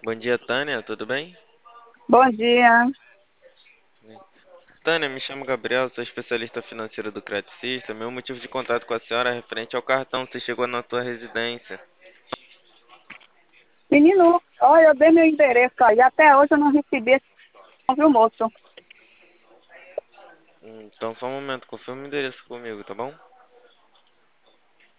Bom dia, Tânia, tudo bem? Bom dia. Tânia, me chamo Gabriel, sou especialista financeiro do Credit System. Meu motivo de contato com a senhora é referente ao cartão que chegou na tua residência. Menino, olha, eu dei meu endereço aí. Até hoje eu não recebi esse cartão, viu, moço? Então, só um momento, confirma o endereço comigo, tá bom?